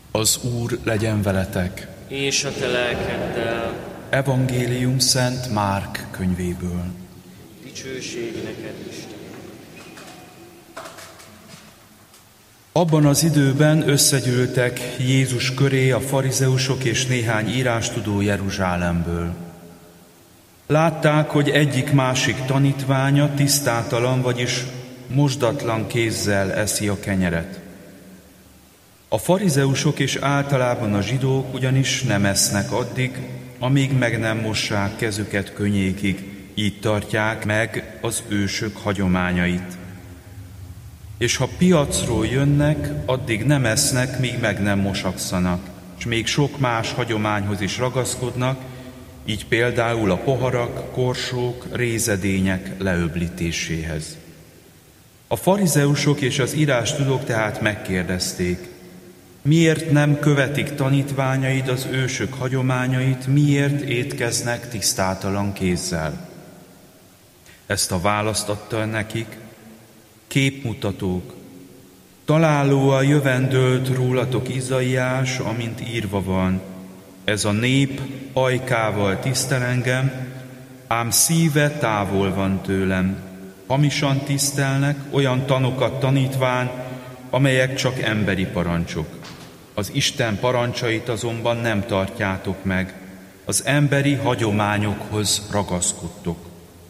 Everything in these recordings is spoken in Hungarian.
Az Úr legyen veletek. És a te lelkeddel. Evangélium Szent Márk könyvéből. Dicsőség neked, Isten. Abban az időben összegyűltek Jézus köré a farizeusok és néhány írástudó Jeruzsálemből. Látták, hogy egyik-másik tanítványa tisztátalan, vagyis mosdatlan kézzel eszi a kenyeret. A farizeusok és általában a zsidók ugyanis nem esznek addig, amíg meg nem mossák kezüket könnyékig, így tartják meg az ősök hagyományait. És ha piacról jönnek, addig nem esznek, míg meg nem mosakszanak, és még sok más hagyományhoz is ragaszkodnak, így például a poharak, korsók, rézedények leöblítéséhez. A farizeusok és az írástudók tehát megkérdezték: miért nem követik tanítványaid az ősök hagyományait, miért étkeznek tisztátalan kézzel? Ezt a választ adta nekik: képmutatók. Találóan jövendölt rólatok Izaiás, amint írva van: ez a nép ajkával tisztel engem, ám szíve távol van tőlem. Hamisan tisztelnek, olyan tanokat tanítván, amelyek csak emberi parancsok. Az Isten parancsait azonban nem tartjátok meg, az emberi hagyományokhoz ragaszkodtok.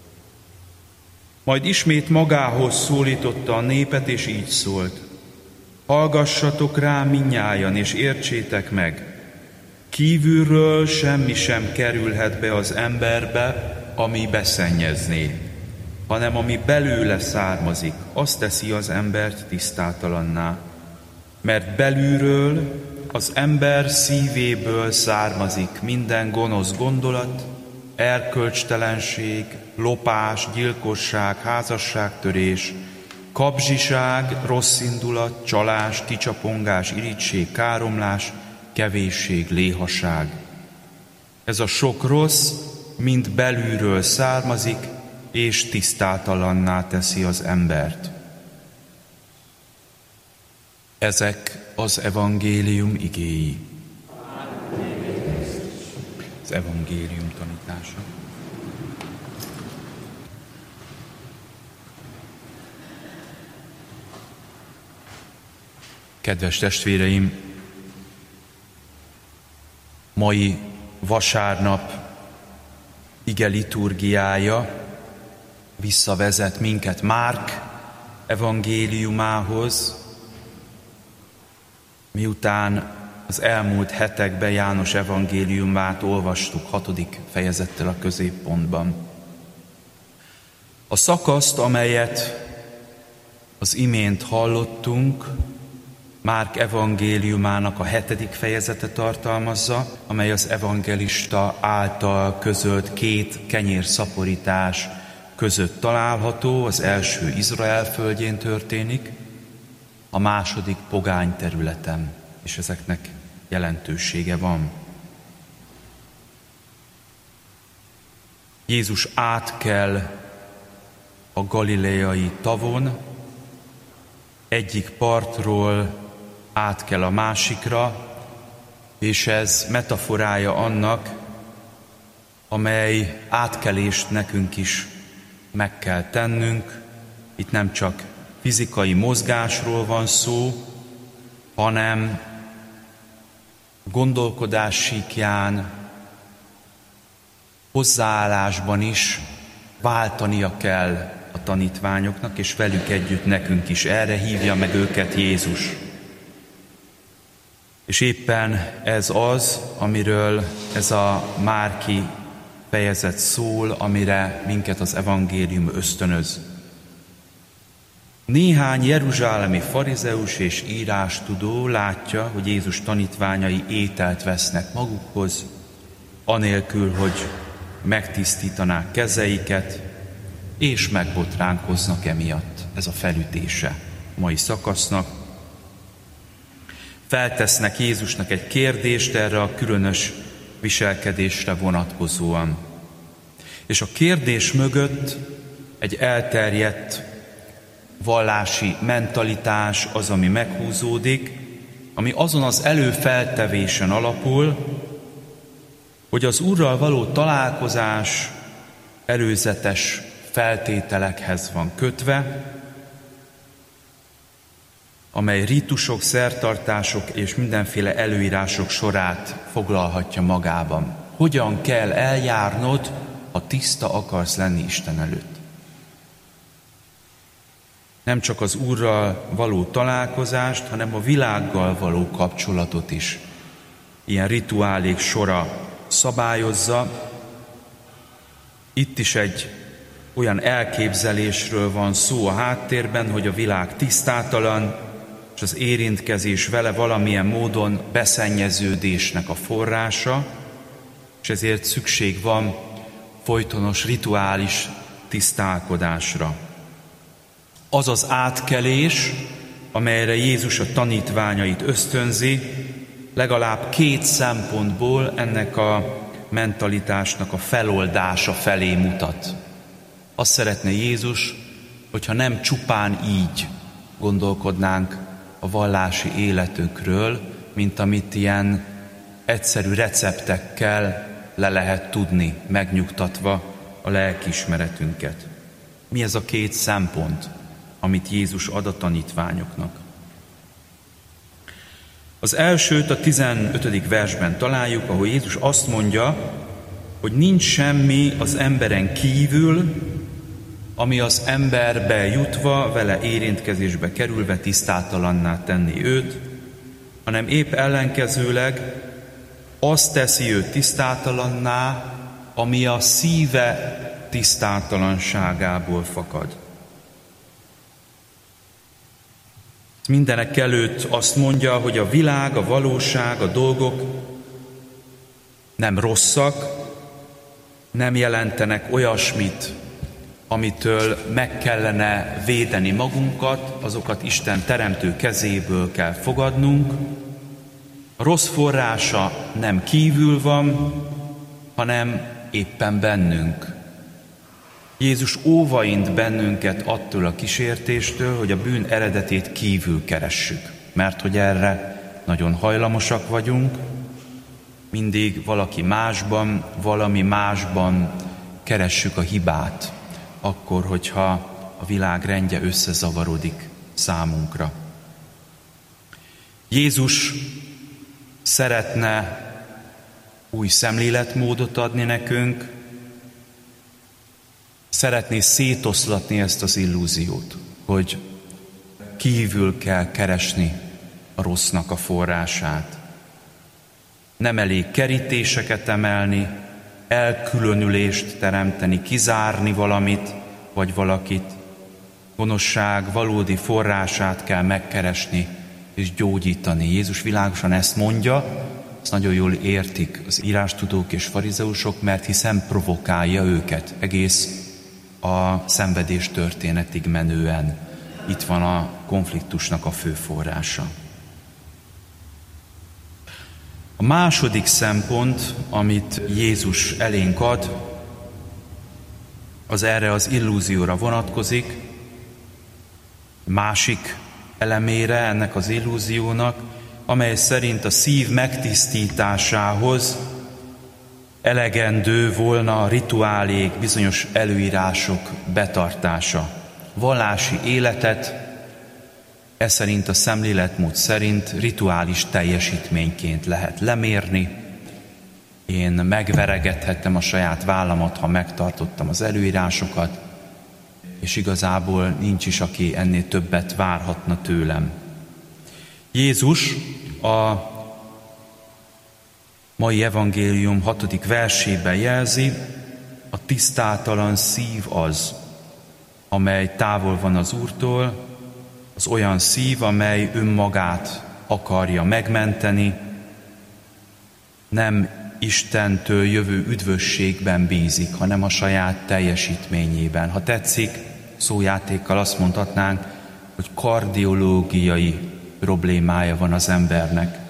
Majd ismét magához szólította a népet, és így szólt: hallgassatok rám mindnyájan, és értsétek meg, kívülről semmi sem kerülhet be az emberbe, ami beszennyezné, hanem ami belőle származik, azt teszi az embert tisztátalanná. Mert belülről, az ember szívéből származik minden gonosz gondolat, erkölcstelenség, lopás, gyilkosság, házasságtörés, kapzsiság, rosszindulat, csalás, kicsapongás, irigység, káromlás, kevésség, léhaság. Ez a sok rossz mind belülről származik, és tisztátalanná teszi az embert. Ezek az evangélium igéi. Az evangélium tanítása. Kedves testvéreim, mai vasárnap ige liturgiája visszavezet minket Márk evangéliumához, miután az elmúlt hetekben János evangéliumát olvastuk 6. fejezettel a középpontban. A szakaszt, amelyet az imént hallottunk, Márk evangéliumának a 7. fejezete tartalmazza, amely az evangelista által közölt 2 kenyérszaporítás között található. Az első Izrael földjén történik, a második pogány területen, és ezeknek jelentősége van. Jézus átkel a galileai tavon, egyik partról átkel a másikra, és ez metaforája annak, amely átkelést nekünk is meg kell tennünk. Itt nem csak fizikai mozgásról van szó, hanem gondolkodás síkján, hozzáállásban is váltania kell a tanítványoknak, és velük együtt nekünk is. Erre hívja meg őket Jézus. És éppen ez az, amiről ez a márki fejezet szól, amire minket az evangélium ösztönöz. Néhány jeruzsálemi farizeus és írástudó látja, hogy Jézus tanítványai ételt vesznek magukhoz, anélkül, hogy megtisztítanák kezeiket, és megbotránkoznak emiatt. Ez a felütése a mai szakasznak. Feltesznek Jézusnak egy kérdést erre a különös viselkedésre vonatkozóan. És a kérdés mögött egy elterjedt vallási mentalitás az, ami meghúzódik, ami azon az előfeltevésen alapul, hogy az Úrral való találkozás előzetes feltételekhez van kötve, amely ritusok, szertartások és mindenféle előírások sorát foglalhatja magában. Hogyan kell eljárnod, ha tiszta akarsz lenni Isten előtt? Nem csak az Úrral való találkozást, hanem a világgal való kapcsolatot is ilyen rituálék sora szabályozza. Itt is egy olyan elképzelésről van szó a háttérben, hogy a világ tisztátalan, és az érintkezés vele valamilyen módon beszennyeződésnek a forrása, és ezért szükség van folytonos rituális tisztálkodásra. Az az átkelés, amelyre Jézus a tanítványait ösztönzi, legalább 2 szempontból ennek a mentalitásnak a feloldása felé mutat. Azt szeretne Jézus, hogyha nem csupán így gondolkodnánk a vallási életünkről, mint amit ilyen egyszerű receptekkel le lehet tudni, megnyugtatva a lelkiismeretünket. Mi ez a 2 szempont, amit Jézus ad a tanítványoknak? Az elsőt a 15. versben találjuk, ahol Jézus azt mondja, hogy nincs semmi az emberen kívül, ami az emberbe jutva, vele érintkezésbe kerülve tisztátalanná tenni őt, hanem épp ellenkezőleg azt teszi őt tisztátalanná, ami a szíve tisztátalanságából fakad. Mindenek előtt azt mondja, hogy a világ, a valóság, a dolgok nem rosszak, nem jelentenek olyasmit, amitől meg kellene védeni magunkat, azokat Isten teremtő kezéből kell fogadnunk. A rossz forrása nem kívül van, hanem éppen bennünk. Jézus óvaint bennünket attól a kísértéstől, hogy a bűn eredetét kívül keressük, mert hogy erre nagyon hajlamosak vagyunk, mindig valaki másban, valami másban keressük a hibát, akkor, hogyha a világ rendje összezavarodik számunkra. Jézus szeretne új szemléletmódot adni nekünk, szeretné szétoszlatni ezt az illúziót, hogy kívül kell keresni a rossznak a forrását. Nem elég kerítéseket emelni, elkülönülést teremteni, kizárni valamit vagy valakit. Gonoszság valódi forrását kell megkeresni és gyógyítani. Jézus világosan ezt mondja, ezt nagyon jól értik az írástudók és farizeusok, mert hiszen provokálja őket egész a szenvedés történetig menően. Itt van a konfliktusnak a fő forrása. A második szempont, amit Jézus elénk ad, az erre az illúzióra vonatkozik. Másik elemére ennek az illúziónak, amely szerint a szív megtisztításához elegendő volna a rituálék, bizonyos előírások betartása. Vallási életet ez szerint a szemléletmód szerint rituális teljesítményként lehet lemérni. Én megveregethettem a saját vállamat, ha megtartottam az előírásokat, és igazából nincs is, aki ennél többet várhatna tőlem. Jézus a mai evangélium 6. versében jelzi, a tisztátalan szív az, amely távol van az Úrtól, az olyan szív, amely önmagát akarja megmenteni, nem Istentől jövő üdvösségben bízik, hanem a saját teljesítményében. Ha tetszik, szójátékkal azt mondhatnánk, hogy kardiológiai problémája van az embernek.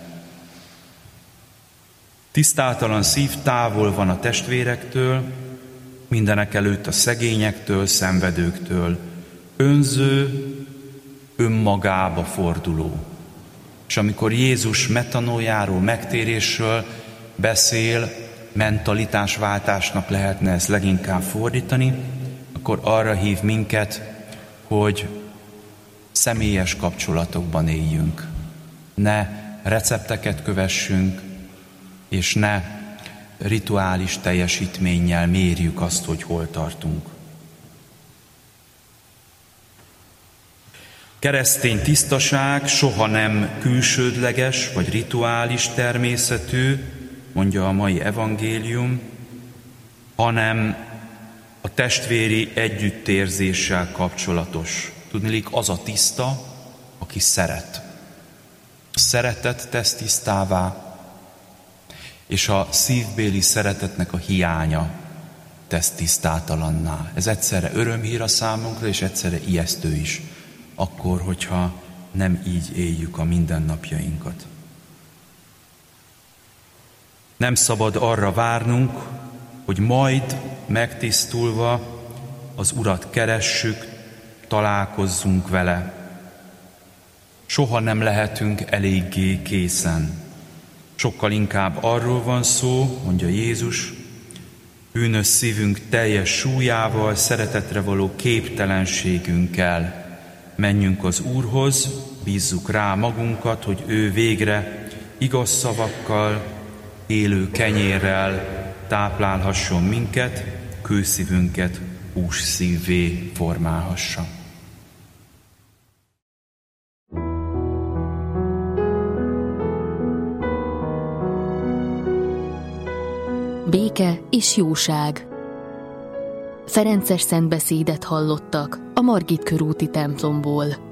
Tisztátalan szív távol van a testvérektől, mindenek előtt a szegényektől, szenvedőktől, önző, önmagába forduló. És amikor Jézus metanójáról, megtérésről beszél, mentalitásváltásnak lehetne ezt leginkább fordítani, akkor arra hív minket, hogy személyes kapcsolatokban éljünk. Ne recepteket kövessünk, és ne rituális teljesítménnyel mérjük azt, hogy hol tartunk. Keresztény tisztaság soha nem külsődleges vagy rituális természetű, mondja a mai evangélium, hanem a testvéri együttérzéssel kapcsolatos. Tudniillik, az a tiszta, aki szeret. A szeretet tesz tisztává, és a szívbéli szeretetnek a hiánya tesz tisztátalanná. Ez egyszerre örömhír a számunkra, és egyszerre ijesztő is, akkor, hogyha nem így éljük a mindennapjainkat. Nem szabad arra várnunk, hogy majd megtisztulva az Urat keressük, találkozzunk vele. Soha nem lehetünk eléggé készen. Sokkal inkább arról van szó, mondja Jézus, bűnös szívünk teljes súlyával, szeretetre való képtelenségünkkel menjünk az Úrhoz, bízzuk rá magunkat, hogy ő végre igaz szavakkal, élő kenyérrel táplálhasson minket, kőszívünket hússzívvé formálhassa. Béke és jóság. Ferences szentbeszédet hallottak a Margit körúti templomból.